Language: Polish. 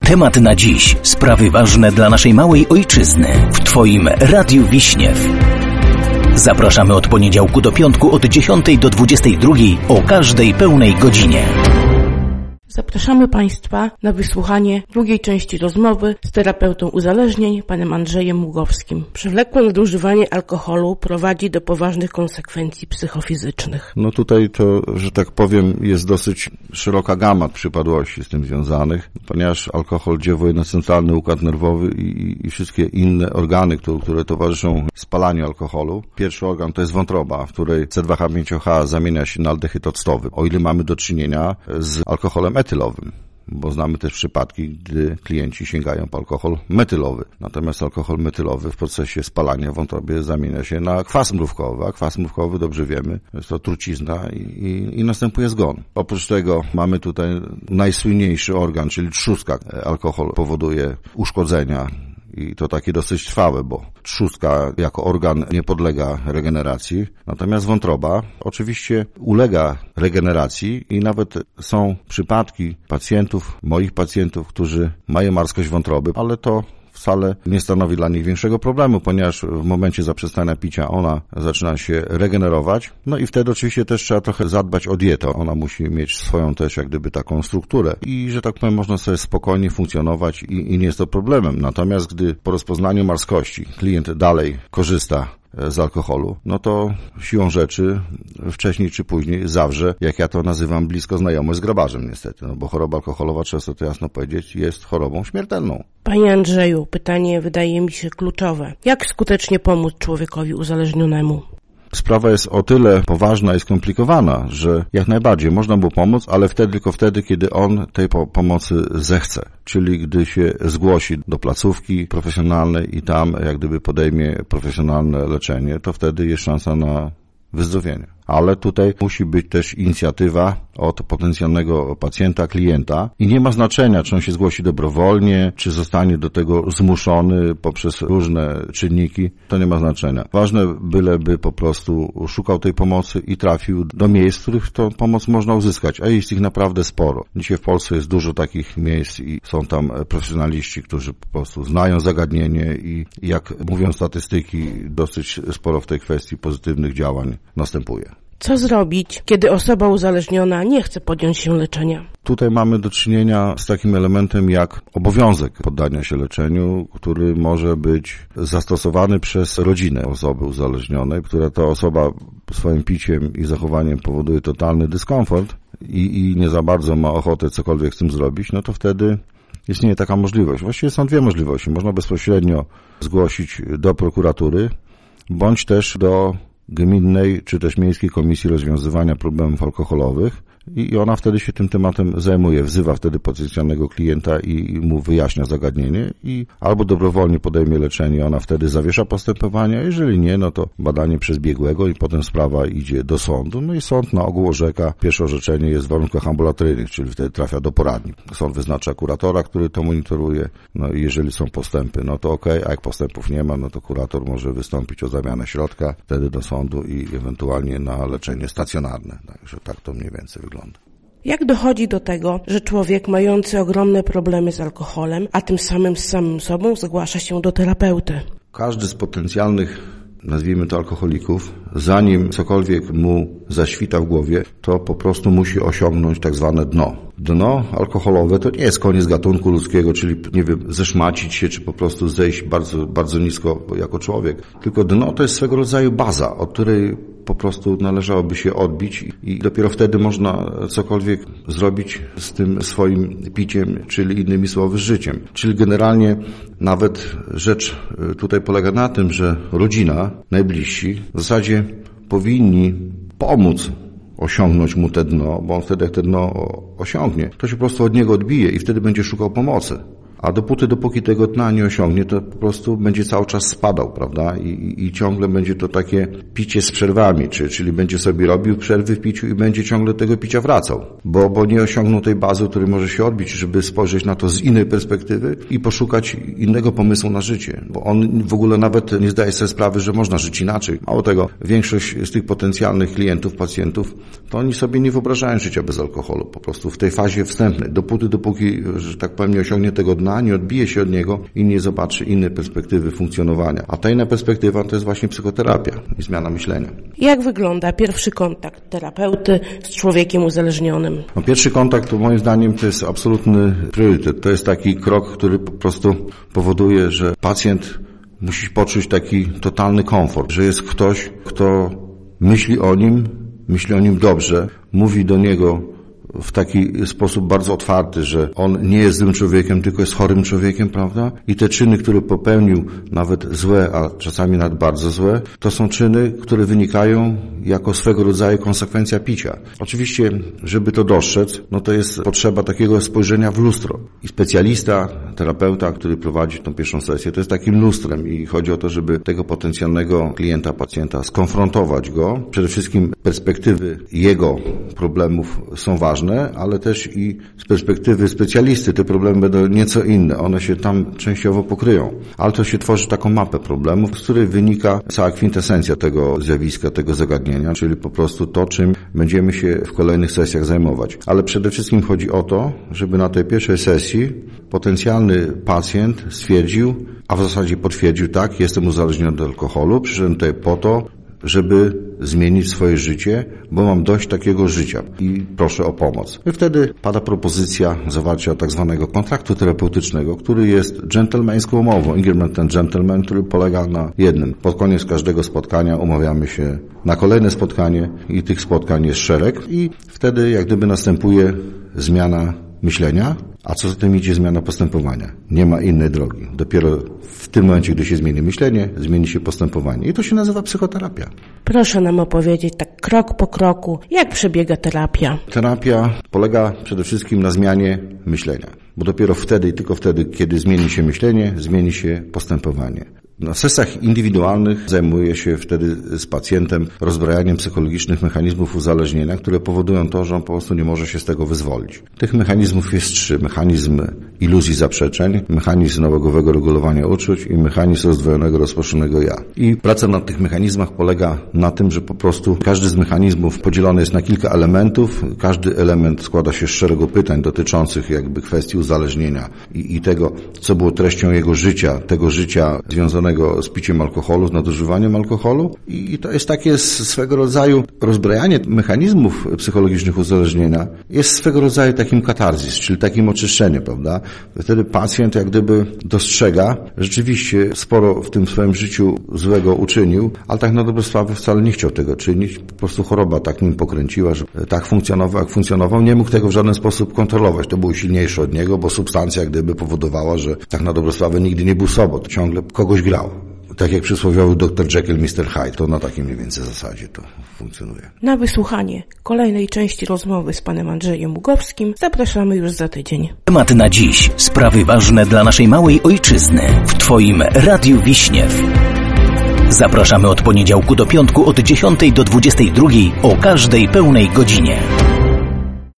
Temat na dziś. Sprawy ważne dla naszej małej ojczyzny. W Twoim Radiu Wiśniew. Zapraszamy od poniedziałku do piątku od 10 do 22 o każdej pełnej godzinie. Zapraszamy Państwa na wysłuchanie drugiej części rozmowy z terapeutą uzależnień, panem Andrzejem Ługowskim. Przewlekłe nadużywanie alkoholu prowadzi do poważnych konsekwencji psychofizycznych. No tutaj to, że tak powiem, jest dosyć szeroka gama przypadłości z tym związanych, ponieważ alkohol dziewuje na centralny układ nerwowy i wszystkie inne organy, które towarzyszą spalaniu alkoholu. Pierwszy organ to jest wątroba, w której C2H5OH zamienia się na aldehyd octowy. O ile mamy do czynienia z alkoholem etylowym, bo znamy też przypadki, gdy klienci sięgają po alkohol metylowy. Natomiast alkohol metylowy w procesie spalania w wątrobie zamienia się na kwas mrówkowy, a kwas mrówkowy, dobrze wiemy, jest to trucizna i następuje zgon. Oprócz tego mamy tutaj najsłynniejszy organ, czyli trzustka. Alkohol powoduje uszkodzenia i to takie dosyć trwałe, bo trzustka jako organ nie podlega regeneracji, natomiast wątroba oczywiście ulega regeneracji i nawet są przypadki moich pacjentów, którzy mają marskość wątroby, ale to wcale nie stanowi dla nich większego problemu, ponieważ w momencie zaprzestania picia ona zaczyna się regenerować. No i wtedy oczywiście też trzeba trochę zadbać o dietę. Ona musi mieć swoją też jak gdyby taką strukturę i, że tak powiem, można sobie spokojnie funkcjonować i nie jest to problemem. Natomiast gdy po rozpoznaniu marskości klient dalej korzysta z alkoholu, no to siłą rzeczy wcześniej czy później zawrze, jak ja to nazywam, blisko znajomość z grabarzem niestety, no bo choroba alkoholowa, trzeba to jasno powiedzieć, jest chorobą śmiertelną. Panie Andrzeju, pytanie wydaje mi się kluczowe. Jak skutecznie pomóc człowiekowi uzależnionemu? Sprawa jest o tyle poważna i skomplikowana, że jak najbardziej można mu pomóc, ale tylko wtedy, kiedy on tej pomocy zechce. Czyli gdy się zgłosi do placówki profesjonalnej i tam jak gdyby podejmie profesjonalne leczenie, to wtedy jest szansa na wyzdrowienie. Ale tutaj musi być też inicjatywa od potencjalnego pacjenta, klienta i nie ma znaczenia, czy on się zgłosi dobrowolnie, czy zostanie do tego zmuszony poprzez różne czynniki. To nie ma znaczenia. Ważne byleby po prostu szukał tej pomocy i trafił do miejsc, w których tą pomoc można uzyskać, a jest ich naprawdę sporo. Dzisiaj w Polsce jest dużo takich miejsc i są tam profesjonaliści, którzy po prostu znają zagadnienie i jak mówią statystyki, dosyć sporo w tej kwestii pozytywnych działań następuje. Co zrobić, kiedy osoba uzależniona nie chce podjąć się leczenia? Tutaj mamy do czynienia z takim elementem jak obowiązek poddania się leczeniu, który może być zastosowany przez rodzinę osoby uzależnionej, która ta osoba swoim piciem i zachowaniem powoduje totalny dyskomfort i nie za bardzo ma ochotę cokolwiek z tym zrobić, no to wtedy istnieje taka możliwość. Właściwie są dwie możliwości. Można bezpośrednio zgłosić do prokuratury, bądź też do gminnej czy też miejskiej komisji rozwiązywania problemów alkoholowych i ona wtedy się tym tematem zajmuje, wzywa wtedy potencjalnego klienta i mu wyjaśnia zagadnienie i albo dobrowolnie podejmie leczenie, ona wtedy zawiesza postępowania, jeżeli nie, no to badanie przez biegłego i potem sprawa idzie do sądu, no i sąd na ogół orzeka, pierwsze orzeczenie jest w warunkach ambulatoryjnych, czyli wtedy trafia do poradni. Sąd wyznacza kuratora, który to monitoruje, no i jeżeli są postępy, no to okej, a jak postępów nie ma, no to kurator może wystąpić o zamianę środka, wtedy do sądu i ewentualnie na leczenie stacjonarne, także tak to mniej więcej wygląda. Jak dochodzi do tego, że człowiek mający ogromne problemy z alkoholem, a tym samym z samym sobą zgłasza się do terapeuty? Każdy z potencjalnych, nazwijmy to alkoholików, zanim cokolwiek mu zaświta w głowie, to po prostu musi osiągnąć tak zwane dno. Dno alkoholowe to nie jest koniec gatunku ludzkiego, czyli nie wiem, zeszmacić się, czy po prostu zejść bardzo, bardzo nisko jako człowiek. Tylko dno to jest swego rodzaju baza, od której po prostu należałoby się odbić i dopiero wtedy można cokolwiek zrobić z tym swoim piciem, czyli innymi słowy życiem. Czyli generalnie nawet rzecz tutaj polega na tym, że rodzina, najbliżsi w zasadzie powinni pomóc osiągnąć mu te dno, bo on wtedy jak te dno osiągnie, to się po prostu od niego odbije i wtedy będzie szukał pomocy. a dopóki tego dna nie osiągnie, to po prostu będzie cały czas spadał, prawda? I ciągle będzie to takie picie z przerwami, czyli będzie sobie robił przerwy w piciu i będzie ciągle do tego picia wracał, bo nie osiągnął tej bazy, której może się odbić, żeby spojrzeć na to z innej perspektywy i poszukać innego pomysłu na życie, bo on w ogóle nawet nie zdaje sobie sprawy, że można żyć inaczej. Mało tego, większość z tych potencjalnych klientów, pacjentów, to oni sobie nie wyobrażają życia bez alkoholu, po prostu w tej fazie wstępnej, dopóki, że tak powiem, nie osiągnie tego dna, nie odbije się od niego i nie zobaczy innej perspektywy funkcjonowania. A ta inna perspektywa to jest właśnie psychoterapia i zmiana myślenia. Jak wygląda pierwszy kontakt terapeuty z człowiekiem uzależnionym? No, pierwszy kontakt, to moim zdaniem, to jest absolutny priorytet. To jest taki krok, który po prostu powoduje, że pacjent musi poczuć taki totalny komfort, że jest ktoś, kto myśli o nim dobrze, mówi do niego w taki sposób bardzo otwarty, że on nie jest złym człowiekiem, tylko jest chorym człowiekiem, prawda? I te czyny, które popełnił, nawet złe, a czasami nawet bardzo złe, to są czyny, które wynikają jako swego rodzaju konsekwencja picia. Oczywiście, żeby to dostrzec, no to jest potrzeba takiego spojrzenia w lustro. I specjalista, terapeuta, który prowadzi tą pierwszą sesję, to jest takim lustrem i chodzi o to, żeby tego potencjalnego klienta, pacjenta skonfrontować go. Przede wszystkim perspektywy jego problemów są ważne, ale też i z perspektywy specjalisty te problemy będą nieco inne. One się tam częściowo pokryją. Ale to się tworzy taką mapę problemów, z której wynika cała kwintesencja tego zjawiska, tego zagadnienia, czyli po prostu to, czym będziemy się w kolejnych sesjach zajmować. Ale przede wszystkim chodzi o to, żeby na tej pierwszej sesji potencjalny pacjent stwierdził, a w zasadzie potwierdził, tak, jestem uzależniony od alkoholu, przyszedłem tutaj po to, żeby zmienić swoje życie, bo mam dość takiego życia i proszę o pomoc. I wtedy pada propozycja zawarcia tak zwanego kontraktu terapeutycznego, który jest dżentelmeńską umową, agreement and gentleman, który polega na jednym. Pod koniec każdego spotkania umawiamy się na kolejne spotkanie i tych spotkań jest szereg i wtedy jak gdyby następuje zmiana myślenia, a co za tym idzie zmiana postępowania. Nie ma innej drogi. Dopiero w tym momencie, gdy się zmieni myślenie, zmieni się postępowanie. I to się nazywa psychoterapia. Proszę nam opowiedzieć tak krok po kroku, jak przebiega terapia. Terapia polega przede wszystkim na zmianie myślenia. Bo dopiero wtedy i tylko wtedy, kiedy zmieni się myślenie, zmieni się postępowanie. Na sesjach indywidualnych zajmuję się wtedy z pacjentem rozbrajaniem psychologicznych mechanizmów uzależnienia, które powodują to, że on po prostu nie może się z tego wyzwolić. Tych mechanizmów jest 3. Mechanizm iluzji zaprzeczeń, mechanizm nałogowego regulowania uczuć i mechanizm rozdwojonego, rozproszonego ja. I praca nad tych mechanizmach polega na tym, że po prostu każdy z mechanizmów podzielony jest na kilka elementów. Każdy element składa się z szeregu pytań dotyczących jakby kwestii uzależnienia i tego, co było treścią jego życia, tego życia związanego z piciem alkoholu, z nadużywaniem alkoholu i to jest takie swego rodzaju rozbrajanie mechanizmów psychologicznych uzależnienia, jest swego rodzaju takim katarzis, czyli takim oczyszczeniem, prawda? Wtedy pacjent jak gdyby dostrzega, rzeczywiście sporo w tym swoim życiu złego uczynił, ale tak na dobrą sprawę wcale nie chciał tego czynić, po prostu choroba tak nim pokręciła, że tak funkcjonował, jak funkcjonował, nie mógł tego w żaden sposób kontrolować, to było silniejsze od niego, bo substancja jak gdyby powodowała, że tak na dobrą sprawę nigdy nie był sobą, ciągle kogoś grał. Tak jak przysłowiowy Dr. Jekyll, Mr. Hyde, to na takiej mniej więcej zasadzie to funkcjonuje. Na wysłuchanie kolejnej części rozmowy z panem Andrzejem Mugowskim zapraszamy już za tydzień. Temat na dziś. Sprawy ważne dla naszej małej ojczyzny. W Twoim Radiu Wiśniew. Zapraszamy od poniedziałku do piątku od 10 do 22 o każdej pełnej godzinie.